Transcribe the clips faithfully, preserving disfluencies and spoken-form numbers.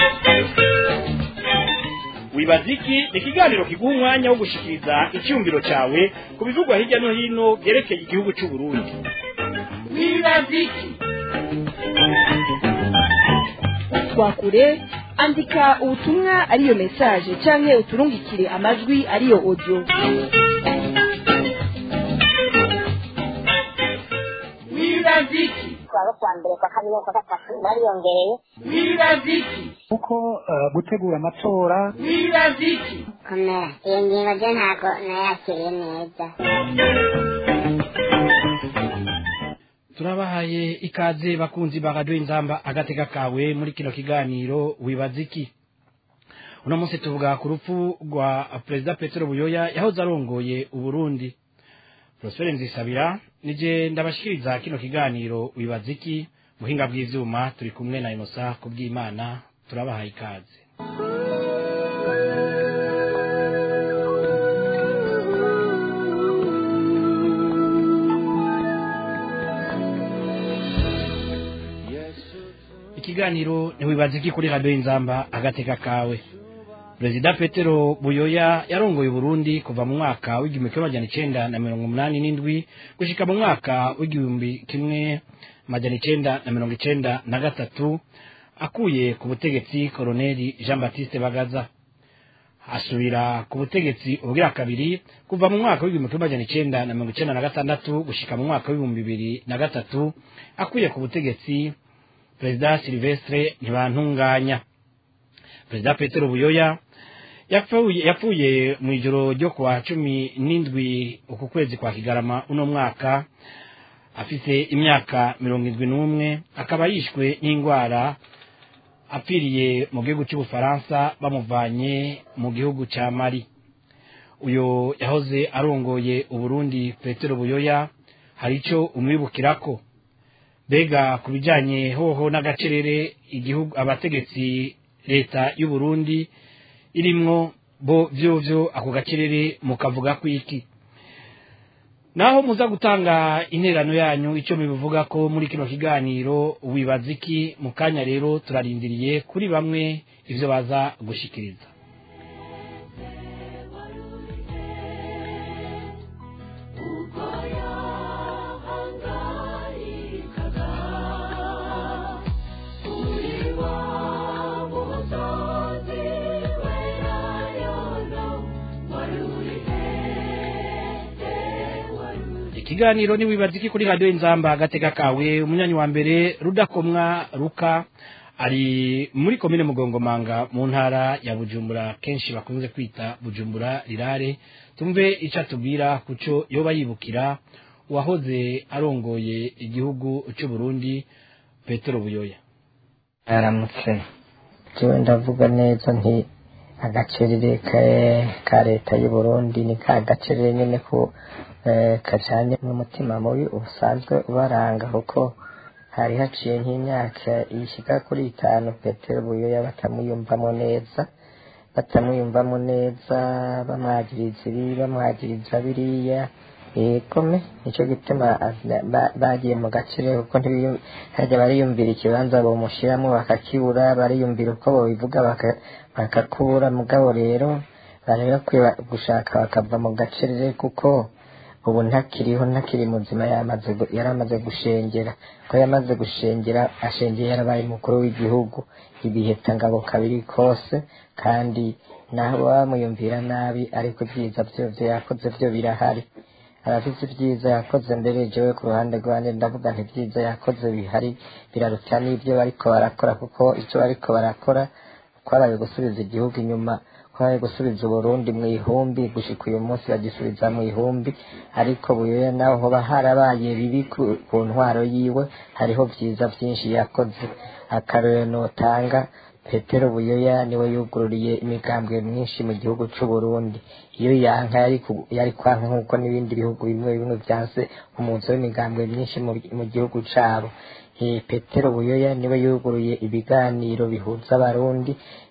Wibaziki ni ikiganiro kiguha umwanya wo gushikiriza icyumviro cyawe ku bivugwa hirya no hino byerekeye igihugu cy'u Burundi. Wibaziki twakure andika ubutumwa ariyo message canke uturungikire amajwi ariyo audio. Wibaziki kwa kwa mbere kwa kabiri kwa gatatu bariyongereye. Wibaziki uko gutegura amatora. Wibaziki komera iyo ngingo je ntago nayakiriye neza. Turabahaye ikaze bakunzi ba Radio Inzamba agateka kawe muri kino kiganiro Wibaziki. Uno munsi tuvuga ku rupfu rwa President Petero Buyoya yahoze arongoye u Burundi. Prosper Nzisabira nije ndabashikiriza kino kiganiro Wibaziki, muhinga bw'ivyuma turi kumwe na Inosa kubw'Imana. Turabahaye ikaze. Ikiganiro ni Wibaziki kuri Radio Inzamba agateka kawe. President Petero Buyoya yarongoye Burundi kuva mu mwaka w'igihumbi kimwe amajana icenda na mirongo umunani n'indwi gushika mu mwaka w'igihumbi kimwe amajana icenda na mirongo icenda na gatatu, akuye ku butegetsi Koloneli Jean Baptiste Bagaza. Asubira ku butegetsi ubwira kabiri kuva mu mwaka w'igihumbi kimwe amajana icenda na mirongo icenda na gatandatu gushika mu mwaka w'ibihumbi bibiri na gatatu, akuye ku butegetsi President Silvestre Ntibantunganya. President Petero Buyoya yapfuye yapfuye mu ijoro ryo kwa cumi n'indwi uku kwezi kwa Kigarama uno mwaka afise imyaka mirongo indwi n'umwe, akaba yishwe n'ingwara apfiriye mu gihugu cy'Ubufaransa bamuvanye mu gihugu ca Mali. Uyo yahoze arongoye u Burundi Petero Buyoya hari ico umwibukirako. Bega kubijanye hoho n'agacerere igihugu abategetsi leta y'u Burundi irimwo bo vyovyo ako gacerere mukavuga kwiki? Naho muza gutanga interano yanyu ico mibivuga ko muri kino kiganiro Wibaziki, mukanya rero turarindiriye kuri bamwe ivyo baza gushikiriza. Ikiganiro ni Wibaziki kuri Radio Inzamba agateka kawe. Umunyanyi wa mbere Rudakomwa Ruka ari muri komine Mugongomanga mu ntara ya Bujumbura, kenshi bakunze kwita Bujumbura Rirare. Tumve ica tubwira kuco yoba yibukira wahoze arongoye igihugu cy'u Burundi Petero Buyoya. Aramutse jewe ndavuga neza nti agacerere ka leta y'u Burundi ni ka gacerere nyene ko kajanye n'umutima mubi usanzwe ubaranga, kuko hari haciye nk'imyaka ishika kuri itanu Petero Buyoya batamuyumvamo neza batamuyumvamo neza bamwagiriza ibi bamwagiriza biriya. Ekome nico gituma bagiye mu gacere, kuko ntibihajya bariyumvira ikibanza bomushiramo bakakibura, bariyumvira uko bobivuga bakakubura. Mugabo rero bari bakwiye gushaka bakava mu gacerere, kuko ubu ntakiriho ntakiri muzima, yamaze yaramaze gushengera ko yamaze gushengera ashengeye yarabaye mukuru w'igihugu ibiheta ngabo kabiri kose, kandi naho bamuyumvira nabi ariko byiza byo yakoze byo birahari. Arafite ibyiza yakoze mbere, jewe ku ruhande rwanje ndavuga nti byiza yakoze bihari biraruta n'ibyo bariko barakora, kuko icyo bariko barakora kwabaye gusubiza igihugu inyuma, kwabaye gusubiza Burundi mu ihumbi, gushika uyu munsi bagisubiza mu ihumbi. Ariko Buyoya naho hoba harabaye bibi ku ntwaro yiwe, hariho byiza byinshi yakoze. Akarero notanga Petero Buyoya niwe yugururiye imigambwe myinshi mu gihugu cy'u Burundi. Iyo yanka yari yari kwanka nkuko n'ibindi bihugu bimwe bimwe byanse umuzo w'imigambwe myinshi mu gihugu cabo. Petero Buyoya niwe yuguruye ibiganiro bihuza abarundi,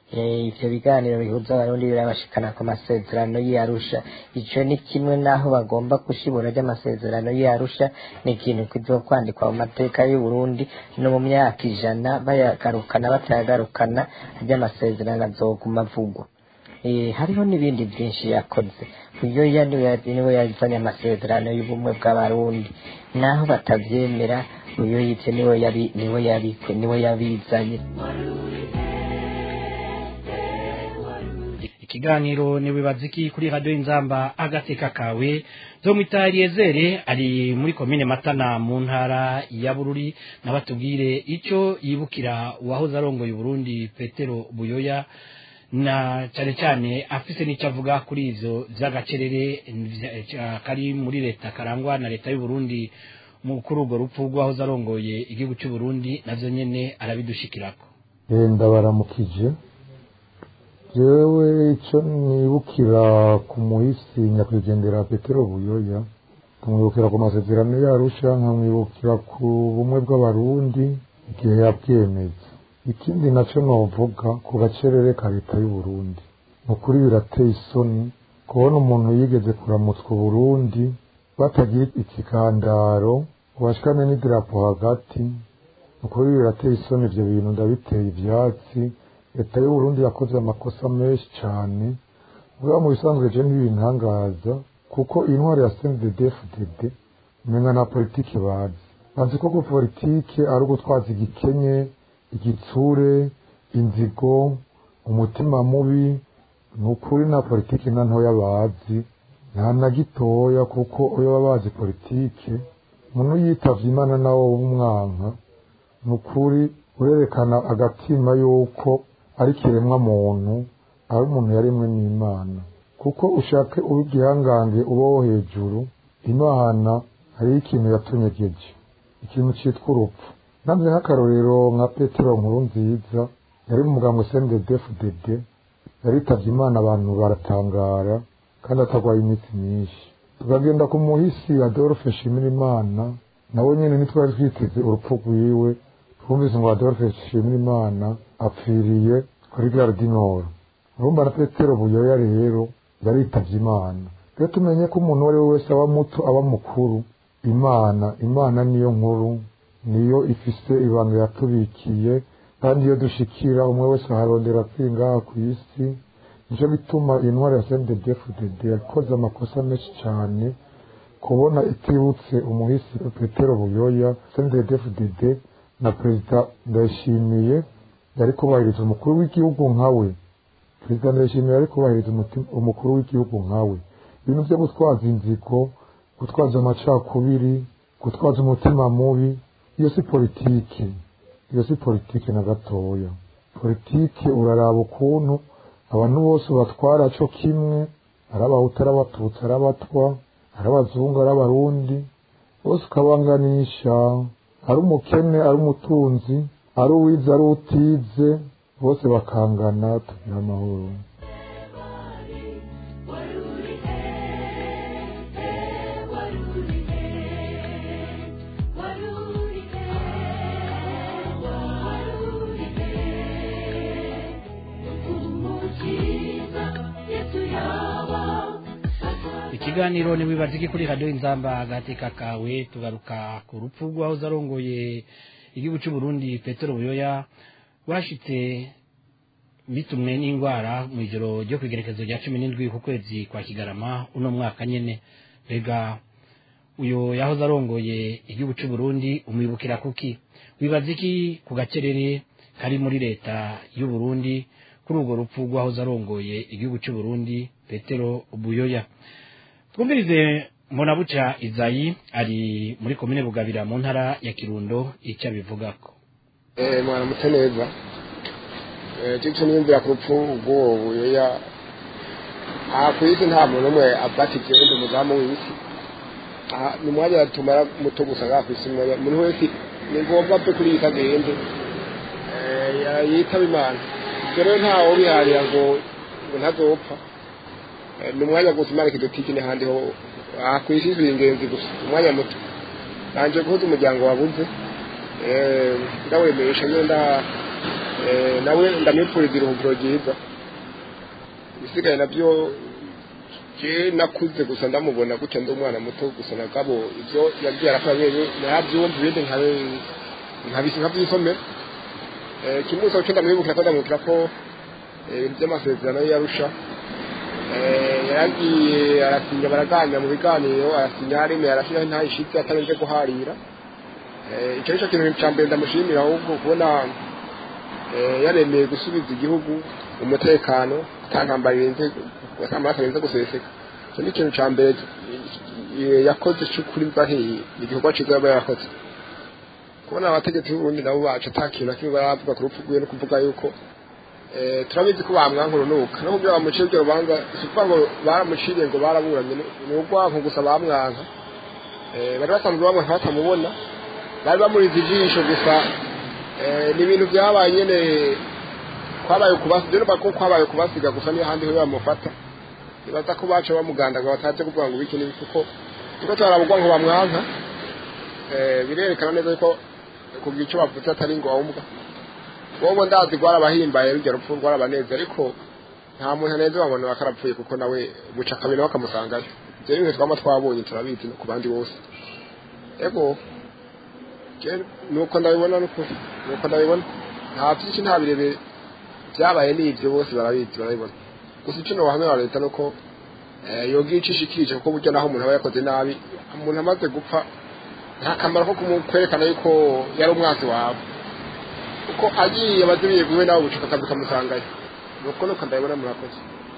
ivyo biganiro bihuza abarundi birabashikana ku masezerano y'Arusha. Ico ni kimwe naho bagomba kushibura ry'amasezerano y'Arusha, ni ikintu kizokwandikwa mu mateka y'u Burundi no mu myaka ijana, bayagarukana batayagarukana ry'amasezerano azoguma avugwa. Eh, hariho n'ibindi byinshi yakoze. Uyo niwe yazanye amasezerano y'ubumwe bw'abarundi, naho batavyemera uyo yitse niwe yabi niwe yabi niwe yabizanye. Ikiganiro ni wibaziki kuri radio Inzamba agateka kawe zo Mitariezere ari muri komine Matana mu ntara ya Bururi, nabatubwire ico yibukira uwahoze arongoye Burundi Petero Buyoya, na cyane cyane afise n'icavuga kuri izo vy'agacerere kari muri leta karangwa na leta y'u Burundi mu kuri urwo rupfu rwahoze arongoye igihugu cy'u Burundi, navyo nyene arabidushikirako. Ndabaramukije. Jewe ico nibukira ku muhisi nyakwigendera Petero Buyoya, nkamwibukira ku masezerano y'Arusha, nkamwibukira ku bumwe bw'abarundi igihe yabwemeza. Ikindi naco novuga ku gacerere ka leta y'u Burundi, nukuri birateye isoni kubona umuntu yigeze kuramutswa Burundi batagira ikigandaro ubashikane n'idarapo hagati. Nukuri birateye isoni, ivyo bintu ndabiteye ivyatsi. Leta y'u Burundi yakoze amakosa menshi cyane, ubwo mu bisanzwe je ntibintangaza kuko intwari ya C N D D F D D umenga na politike bazi bazi ko ku politike ari ugutwaza igikenye, igitsure, inzigo, umutima mubi. Nukuri na politike na ntoya bazi, nta na gitoya, kuko uyo babazi politike umuntu yitavye Imana nawo w'umwanka. Nukuri urerekana agatima yuko ari kiremwa muntu, ari umuntu yarimwe n'Imana, kuko ushake ubigihangange ubaho hejuru. Imana hari ikintu yatunyegeje, ikintu citwa urupfu. Namwe nk'akarorero nka Petero Nkurunziza yari mu mugambwe C N D D F D D, yaritavye Imana, abantu baratangara kandi atagwaye iminsi myinshi. Tukagenda ku muhisi Adolphe Nshimirimana, nawe nyene nitwari twiteze urupfu rwiwe. Twumvise ngo Adolphe Nshimirimana apfiriye kuri Gare du Nord. Urumva na Petero Buyoya rero yaritavye Imana. Rero tumenye ko umuntu wari wese aba muto aba mukuru, Imana Imana niyo nkuru, niyo ifise ibanga yatubikiye, kandi iyo dushikira umwe wese harondera kwinga ku isi. Nico bituma intwari ya C N D D F D D yakoze amakosa menshi cyane kubona itibutse umuhisi Petero Buyoya. C N D D F D D na Perezida Ndayishimiye yari kubahiriza umukuru w'igihugu nkawe. Perezida Ndayishimiye yari kubahiriza umukuru w'igihugu nkawe. Ibintu byo gutwaza inzigo, gutwaza amacakubiri, gutwaza umutima mubi, iyo si politike, iyo si politike na gatoya. Politike uraraba ukuntu abantu bose batwara cyo kimwe, ari abahutu, ari abatutsi, ari abatwa, ari abazungu, ari abarundi, bose ukabanganisha, ari umukene, ari umutunzi, ari uwize, ari utize, bose bakangana, tugira amahoro. Ikiganiro ni wibaziki kuri radio Inzamba agateka kawe. Tugaruka ku rupfu rwahoze arongoye igihugu cy'u Burundi Petero Buyoya, washitse bitumwe n'ingwara mu ijoro ryo kwigerekezo rya cumi n'indwi ku kwezi kwa Kigarama uno mwaka nyene. Bega uyo yahoze arongoye igihugu cy'u Burundi umwibukira kuki? Wibaziki ku gacerere kari muri leta y'u Burundi kuri urwo rupfu rwahoze arongoye igihugu cy'u Burundi Petero Buyoya. Twumvirize Mbonabuca Izayi ari muri komine Bugabira mu ntara ya Kirundo, icyo bivugako. Eh mwana muteneza. Eh cyo niyumvira ku rupfu rwo Buyoya. Ah kwisi nta muntu umwe abatije ndi muzamu w'isi. Ah ni mwanya tumara muto gusanga kwisi mwanya muntu wese ni ngombwa pe kuri ikagende. Eh yitaba Imana. Rero ntawo biharira ngo ntazopfa. Ni mwanya gusimara kidotiki ne handi ho akwishizwe ingenzi gusa umwanya muto nanje guhuza umuryango wabuze eh ndawemesha nyenda eh nawe ndamwipfuriza iruhukiro ryiza bisigaye nabyo je nakuze gusa ndamubona gutya ndi umwana muto gusa nagabo ibyo yagiye arafayeyo nabyumva ibindi nkabe nkabisi nkabyisomera eh kimusa cyo ndamwibukira ko ndamwibukira ko by'amasezerano yarusha eh yagiye arasinya baraganya mu biganiro arasinya rimwe arashira ntayishitse atarenze guharira eh icyo cyo kintu cyambere ndamushimira ahubwo kubona eh yaremeye gusubiza igihugu umutekano atantambarirenze akamakarenze guseseka cyo ni kintu cyambere yakoze cyukuri mbahiye igihugu cyiza yabakoze kubona abategetsi b'ubundi nabo bacu atakintu kimwe baravuga ku rupfu rwe no kuvuga yuko eh turabizi ko bamwankuru nuka no kubyo bamuciye byo rubanza sifa ngo baramuciriye ngo baraburanye n'ugwanko gusa bamwanka eh bari basanzwe bamwe batamubona bari bamuriza ijisho gusa eh ni ibintu byabaye nyene kwabaye kubasiga bako kwabaye kubasiga gusa ni handi ho bamufata ibaza ko baca bamuganda ngo bataje kuvuga ngo biki ni kuko tuko tarabugwanko bamwanka eh birerekana neza ko kugira icyo bavuze atari ngo awumbwa wowe ndazi gwarabahimbaye rujya rupfu rwarabaneze ariko nta muntu neza babona bakarapfuye kuko nawe buca kabiri bakamusangayo je bimwe twama twabonye turabizi no kubandi bose ego je nuko ndabibona nuko nuko ndabibona nta byinshi nta birebe byabaye n'ibyo bose barabizi barabibona gusa icyo wahamera leta nuko eh yogi icishikije kuko burya naho umuntu aba yakoze nabi umuntu amaze gupfa nta kamaro ko kumukwerekana yuko yari umwasi wawe uko agiye abazibiye guwe nawe bucuka kabuka musangaye nuko nuko ndabibona murakoze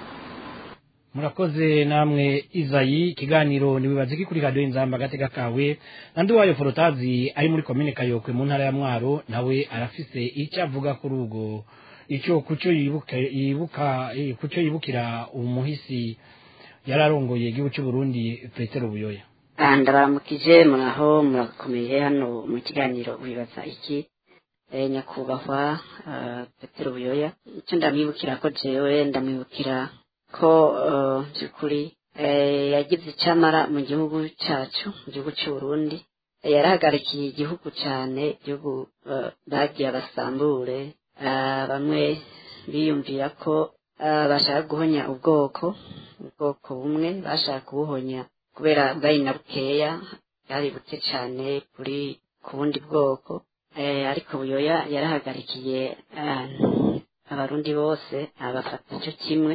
murakoze namwe Izayi kiganiro nibibaze ki kuri radio Inzamba gatega kawe nandi wayo Forotazi ari muri commune Kayokwe mu ntara ya Mwaro nawe arafise icyo avuga kuri ugo icyo kucyo yibuka yibuka kucyo yibukira umuhisi yararongoye igihugu cy'u Burundi Petero Buyoya ndabaramukije muraho murakomeye hano mu kiganiro wibaza iki eh nyakubahwa Petero Buyoya icyo ndamwibukira ko jewe ndamwibukira ko byukuri eh yagize icyamara mu gihugu cyacu mu gihugu cy'u Burundi yarahagarikiye igihugu cyane igihugu bagiye abasambure bamwe biyumvira ko bashaka guhonya ubwoko ubwoko bumwe bashaka kubuhonya kubera bwari na bukeya yari buke cyane kuri ku bundi bwoko ariko Buyoya yarahagarikiye abarundi bose abafata icyo kimwe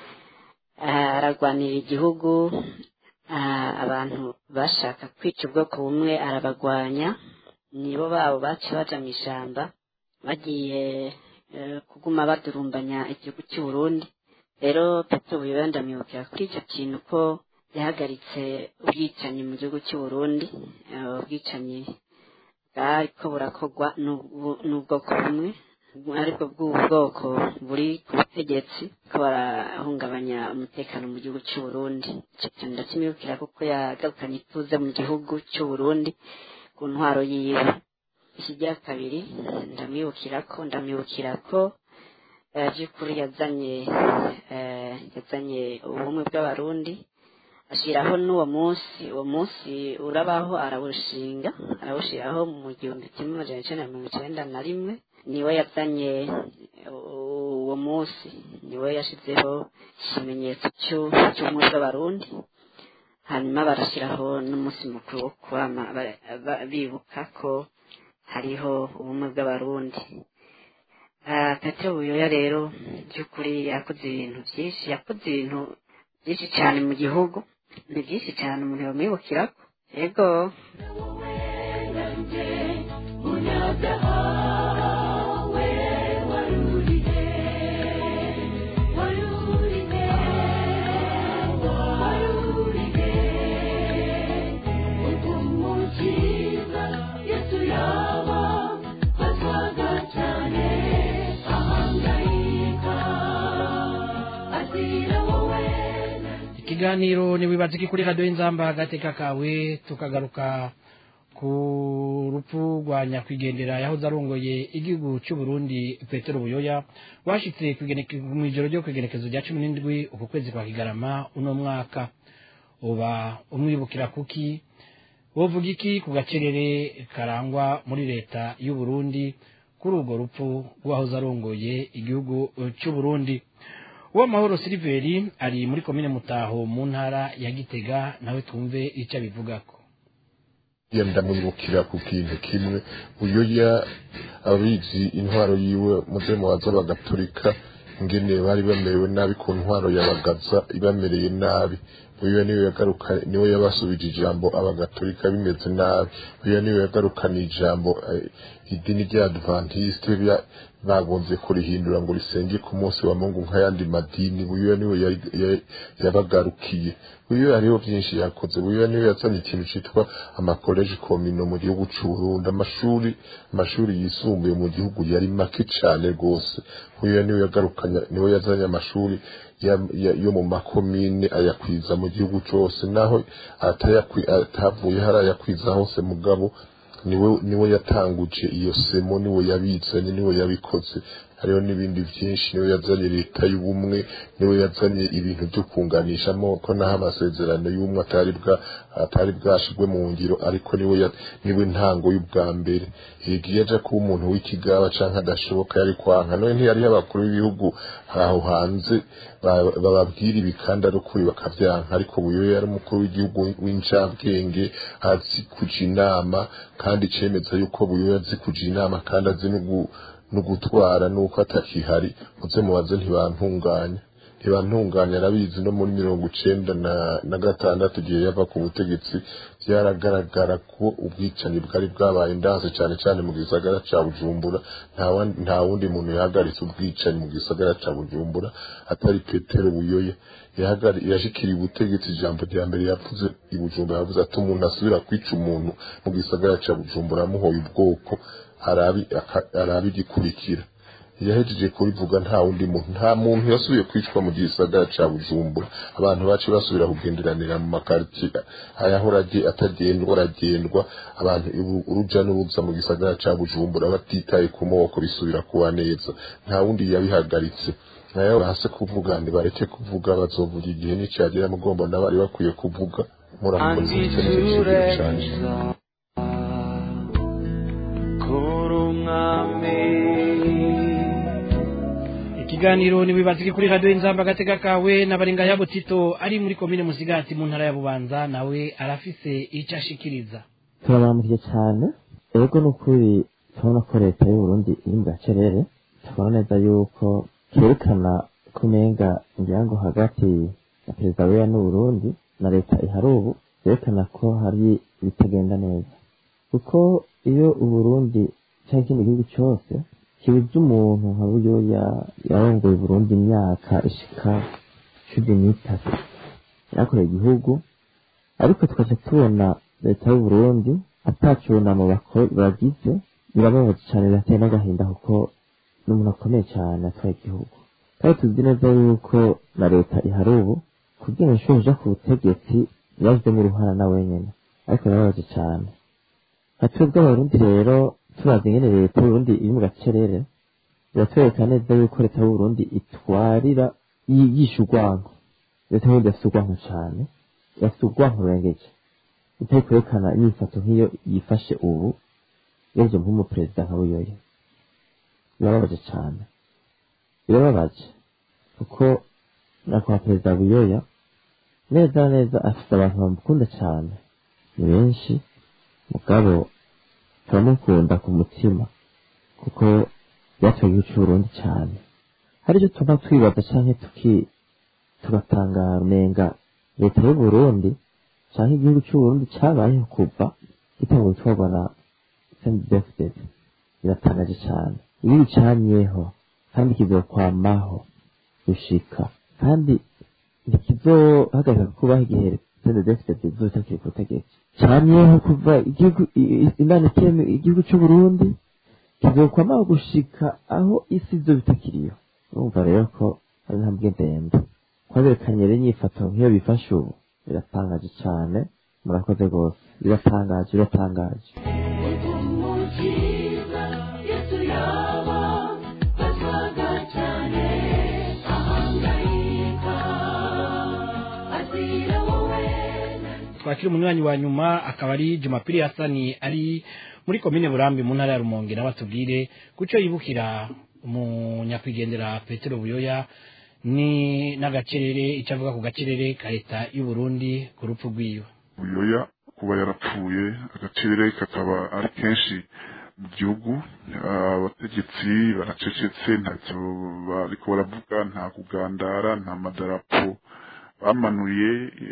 aragwanira igihugu abantu bashaka kwica ubwoko bumwe arabagwanya nibo babo bace baja mu ishyamba bagiye kuguma badurumbanya igihugu cy'u Burundi rero Petero Buyoya ndamwibukira kuri icyo kintu ko yahagaritse ubwicanyi mu gihugu cy'u Burundi ubwicanyi bwariko burakorwa n'ubwoko bumwe ariko bw'ubwoko buri ku butegetsi ko barahungabanya umutekano mu gihugu cy'u Burundi icyo kintu ndakimwibukira kuko yagarukanye ituze mu gihugu cy'u Burundi ku ntwaro yiwe ikijya kabiri ndamwibukira ko ndamwibukira ko by'ukuri yazanye yazanye ubumwe bw'abarundi ashiraho n'uwo munsi uwo munsi urabaho arawushinga arawushiraho mu gihumbi kimwe amajana icenda na mirongo icenda na rimwe niwe yazanye uwo munsi niwe yashizeho ikimenyetso cy'ubumwe bw'abarundi hanyuma barashyiraho n'umunsi mukuru wo kurama bibuka ko hariho ubumwe bw'abarundi Petero Buyoya rero by'ukuri yakoze ibintu byinshi yakoze ibintu byinshi cyane mu gihugu ni byinshi cyane umuntu yamwibukirako yego ikiganiro niwibaze ki kuri radio Inzamba gateka kawe tukagaruka ku rupfu rwa nyakwigendera yahoze arongoye igihugu cy'u Burundi Petero Buyoya washitse mu ijoro ryo kwigenekezo rya cumi n'indwi uku kwezi kwa Kigarama uno mwaka uba umwibukira kuki wovuga iki ku gacerere karangwa muri leta y'u Burundi kuri urwo rupfu rw'ahoze arongoye igihugu cy'u Burundi. Uwamahoro Siliveri ari muri komine Mutaho mu ntara ya Gitega, nawe twumve icyo abivugako. ndamwibukira ku kintu kimwe, Buyoya abizi intwaro yiwe muzemo waza bagaturika ngene bari bamerewe nabi ku ntwaro yabagaza ibamereye nabi. Buyoya niwe yagaruka niwe yabasubije ijambo abagaturika bimeze nabi. Buyoya niwe yagarukana ijambo idini rya Adventiste bagonze kurihindura ngo risenge ku munsi wa Mungu nk'ayandi madini. Buyoya niwe yabagarukiye. Buyoya hariho byinshi yakoze. Buyoya niwe yazanye ikintu cyitwa amakoleje komino mu gihugu cy'u Burundi. Amashuri amashuri yisumbuye mu gihugu yari make cyane rwose. Buyoya niwe yagarukanya niwe yazanye amashuri yo mu makomine ayakwiza mu gihugu cyose, naho atavuye hari ayakwiza hose mugabo niwe niwe yatanguje iyo semo, niwe yabizanye, niwe yabikoze. Hariho n'ibindi byinshi, niwe yazanye leta y'ubumwe, niwe yazanye ibintu byo kunganishamo ko naho amasezerano y'umwe atari bwa atari bwashigwe mu ngiro, ariko niwe niwe ntango y'ubwa mbere. Igiye aje kuba umuntu w'ikigaba canka adashoboka yari kwanka, none ntiyari abakuru b'ibihugu aho hanze bababwira ibikanda ari kuri bakavyanka, ariko Buyoya yari umukuru w'igihugu w'incabwenge azi kuja inama, kandi cemeza yuko Buyoya azi kuja inama kandi azi no gutwara nuko atakihari. Muze mubaze ntibantunganya ntibantunganya arabizi. No muri mirongo icenda na gatandatu gihe yava ku butegetsi byaragaragara ko ubwicanyi bwari bwabaye ndanze cyane cyane mu gisagara ca Bujumbura. Nta wundi muntu yahagaritse ubwicanyi mu gisagara ca Bujumbura atari Petero Buyoya. yashikiriye ubutegetsi ijambo rya mbere yavuze i Bujumbura, yavuze ati umuntu asubira kwica umuntu mu gisagara ca Bujumbura amuhoye ubwoko arabi arabi gikurikira. Yahejeje kurivuga nta wundi muntu nta muntu yasubiye kwicwa mu gisagara ca Bujumbura. Abantu bacu basubira kugenderanira mu makartier ayahoraje atagendwa aragendwa, abantu uruja n'uruza mu gisagara ca Bujumbura batitaye ku moko bisubira kuba neza. Nta wundi yabihagaritse. Nayo hase kuvuga ndi bareke kuvuga bazovuga igihe n'icyagira mugomba nabari bakwiye kuvuga muramukoze cyane. Ikiganiro ni wibaziki kuri radio Inzamba Gateka kawe n'abaringa yabo Tito ari muri komine Musigati mu ntara ya Bubanza, nawe arafise icyo ashikiriza. Turabamuriye cyane ego n'ukuri tubona ko leta y'u Burundi iri mu gacerere, tubona neza yuko kerekana kumenga ngirango hagati ya perezida w'u Burundi na leta ihari ubu kerekana ko hari bitagenda neza, kuko iyo u Burundi cyangwa ikindi gihugu cyose kibuze umuntu nka Buyoya yarongoye Burundi imyaka ishika cumi n'itatu yakoreye igihugu, ariko tukaca tubona leta y'u Burundi atacyunamo bagize, birababaje cyane, birateye n'agahinda kuko n'umuntu akomeye cyane atwaye igihugu. Kandi tuzi neza yuko na leta ihari ubu kugira ngo ishobore ku butegetsi yazemo uruhara na wenyine, ariko birababaje cyane. Hatwebwe Abarundi rero turazi ingene leta y'u Burundi iri mu gacerere, biratwereka neza yuko leta y'u Burundi itwarira yisha urwanko. Leta y'u Burundi yafise urwanko cyane, yafise urwanko rurengeje, itari kwerekana imyifato nk'iyo yifashe ubu yaje nk'umuperezida nka Buyoya. Birababaje cyane, birababaje kuko nakwa perezida Buyoya neza neza afite abantu bamukunda cyane, ni benshi, mugabo turamukunda ku mutima kuko yatwaye igihugu cy'u Burundi cyane. Hari icyo tuba twibaza cyangwa tuki tugatangara umenga leta y'u Burundi cyangwa igihugu cy'u Burundi cyabayeho kuva gitangwa gutwarwa na Sendefdede. Biratangaje cyane, ibi bicamyeho kandi kizokwamaho gushika, kandi ntikizohagarika kubaho igihe Sendefdede izotakiri ku butegetsi. Camyeho kuva igihugu Imana ikeme igihugu cy'u Burundi kizokwamaho gushika aho isi izo bitakiriyo. Urumva rero ko ari ntambwe ndende, kwaberekanye rero inyifato nk'iyo bifashe ubu biratangaje cyane. Murakoze rwose, biratangaje biratangaje. Twakira umunywanyi wa nyuma akaba ari Jumapili Hasani ari muri komine Burambi mu ntara ya Rumonge batubwire kuco yibukira umunyakwigendera Petero Buyoya ni n'agacerere icavuga ku gacerere ka leta y'u Burundi ku rupfu rwiwe. Buyoya kuba yarapfuye agacerere kakaba ari kenshi mu gihugu, abategetsi baracecetse ntacyo bariko baravuga, nta kugandara, nta madarapo bamanuye,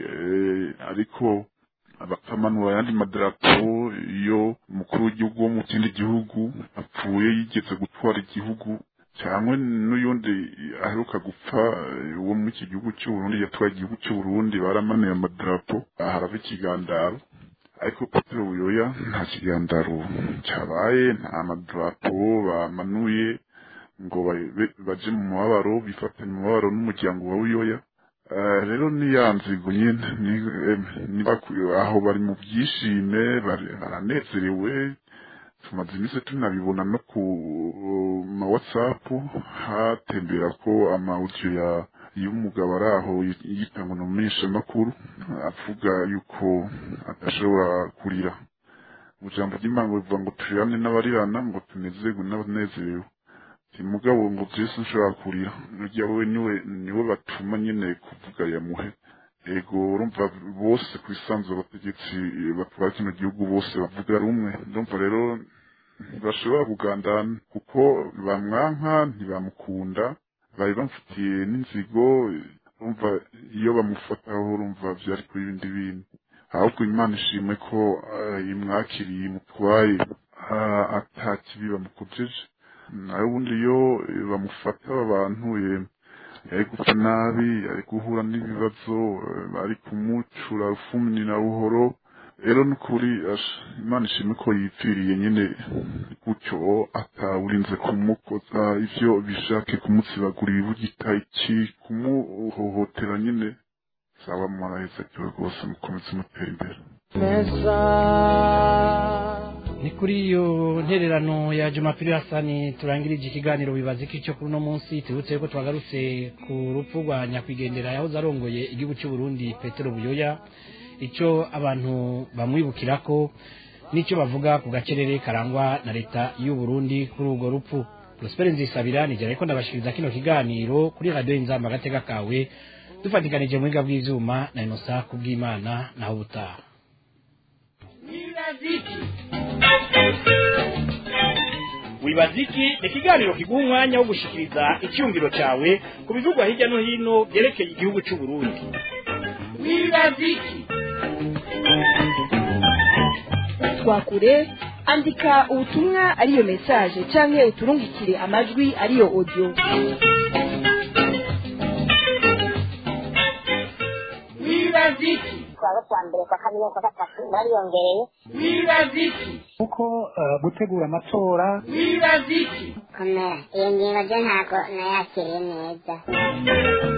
ariko bakamanura ayandi madarapo iyo umukuru w'igihugu wo mu kindi gihugu apfuye yigeze gutwara igihugu, cyangwa n'uyundi aheruka gupfa wo muri iki gihugu cy'u Burundi yatwaye igihugu cy'u Burundi baramanuye amadarapo haraba ikigandaro. Ariko Petero Buyoya nta kigandaro cyabaye, nta madarapo bamanuye ngo baje mu mubabaro, bifatanye mu mubabaro n'umuryango wa Buyoya. Rero niyanzigo nyene niba aho bari mu byishime baranezerewe, tumaze iminsi tunabibona no ku ma WhatsApp hatembera ko ama audio ya y'umugabo ari aho yitanga no mesha makuru avuga yuko atashobora kurira. Ujambo ry'Imana bivuga ngo tuyane n'abarirana ngo tunezerwe n'abanezerewe. Mugabo ngo Yesu nshobora kurira, urya we niwe niwe batuma nyene kuvuga yamuhe. Ego urumva bose kwisanzura abategetsi batwara kino gihugu bose bavuga rumwe, ndumva rero bashobora kugandana kuko bamwanka ntibamukunda, bari bamfitiye n'inzigo, urumva iyo bamufataho urumva vyari kuri ibindi bintu. Ahubwo Imana ishimwe ko imwakiriye imutwaye atakibi bamukojeje. Nawe ubundi iyo bamufata abantu yari gupfa nabi, yari guhura n'ibibazo, bari kumucura ufumni na buhoro. Rero nukuri Imana ishimwe ko yipfiriye nyine gutyo atawurinze kumukoza ivyo bishake kumutsibagura ibugita iki kumuhohotera nyine. Sawa mwaraheze cyo rwose mukomeze mutera imbere. Ni kuri iyo ntererano ya Jumapili Hasani turangirije ikiganiro bibaza iki cyo kuri no munsi tubutse ko twagarutse ku rupfu rwa nyakwigendera yahoze arongoye igihugu cy'u Burundi Petero Buyoya, ico abantu bamwibukirako nico bavuga ku gacerere karangwa na leta y'u Burundi kuri urwo rupfu. Prosper Nzisabira nije ariko ndabashiriza kino kiganiro kuri radio Inzamba Agateka kawe dufatikanije mu bwiga bw'ivyuma na Inosa kubw'Imana naho butaha. Wibaziki ni ikiganiro kiguha umwanya wo gushikiriza icyumviro cyawe ku bivugwa hirya no hino byerekeye igihugu cy'u Burundi. Wibaziki twakure andika ubutumwa ariyo message canke uturungikire amajwi ariyo audio. Wibaziki kwa mbere kwa kabiri kwa gatatu bariyongereye. Wibaziki uko gutegura amatora. Wibaziki komera iyo ngingo je ntago nayakiriye neza.